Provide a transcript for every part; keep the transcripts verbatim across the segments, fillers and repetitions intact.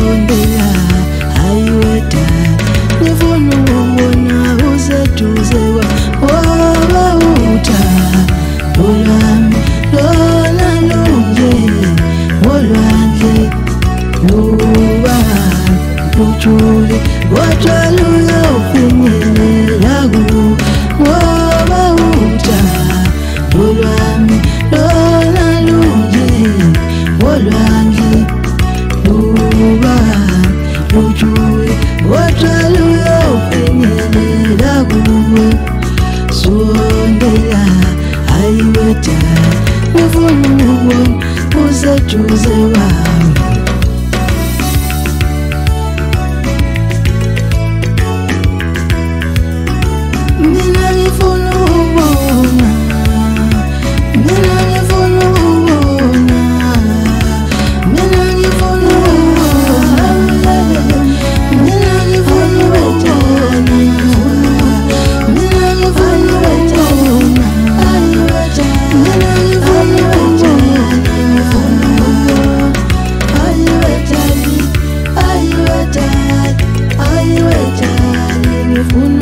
sondela ayiweda ngifuna ukubona useduze ngoba utha olwami lona lunje olwandle luba lujule kodwa luyofinyelela kuwo ngoba utha olwami lona lunje olwandle luba lujule kodwa luyofinyelela kuwo sondela ayiweda ngifuna ukubona useduze kwami mina ngifuna ukubona mina ngifuna ukubona mina ngifuna ukubona mina ngifuna ukubona mina ngifuna ukubona ayiweda mina ngifuna ukubona ayiweda ayiweda ayiweda ngifuna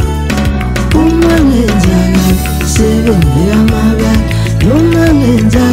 Uma ngenzakala